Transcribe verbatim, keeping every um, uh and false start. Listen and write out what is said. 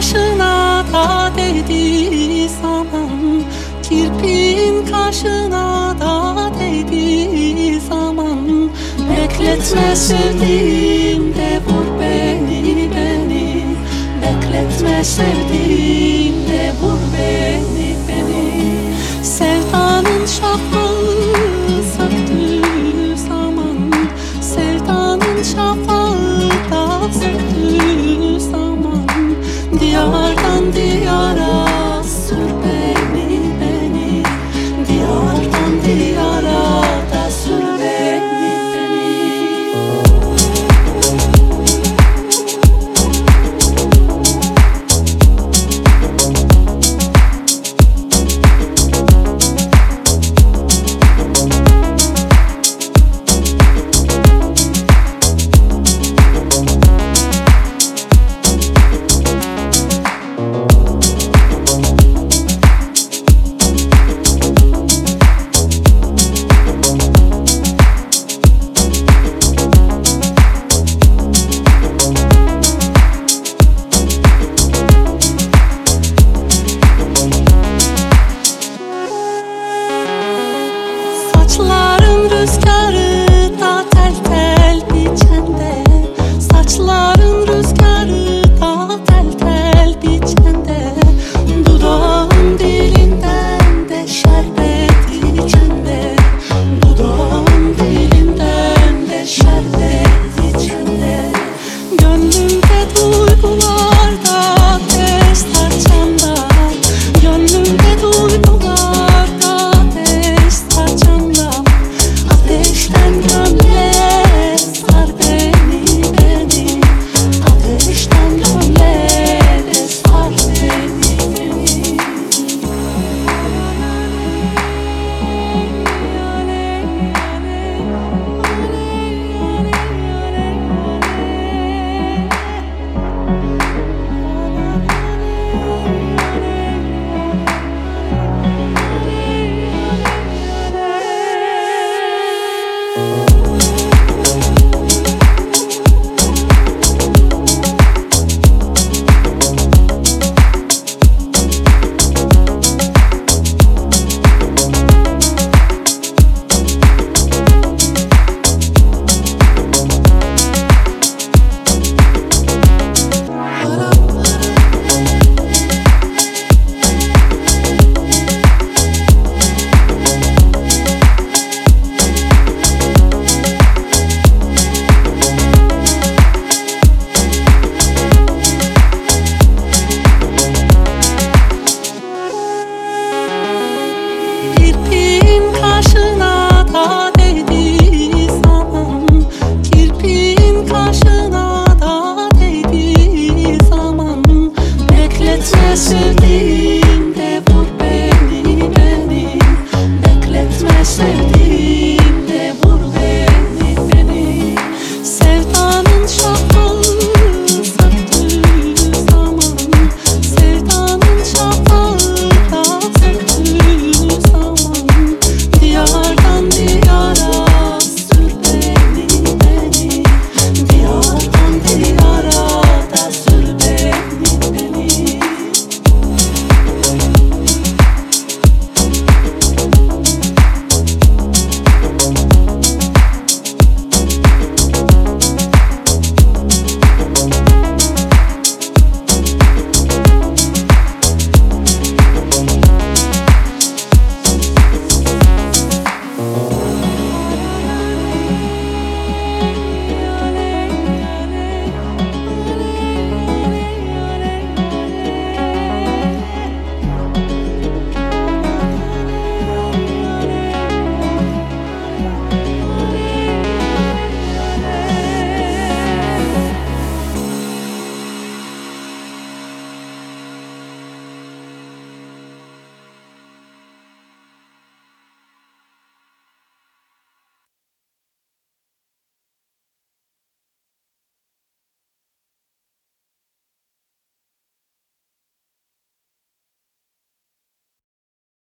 kaşına da değdiği zaman, kirpin kaşına da değdiği zaman, bekletme sevdiğim de vur beni beni, bekletme sevdiğim de vur beni beni. Sevdanın şafağı söktüğü zaman, sevdanın şafağı da söktüğü zaman, diyardan diyara sür beni beni, diyardan diyara da sür beni beni. Saçların rüzgarı da tel tel biçende, saçların rüzgarı da tel tel biçende, dudağın dilinden de şerbet içende, dudağın dilinden de şerbet içende. Gönlümde duygular da ateş saçanda, gönlümde duygular da ateş saçanda. Ateşten gömleğe sar beni beni, ateşten gömleğe sar beni beni. We'll be right back.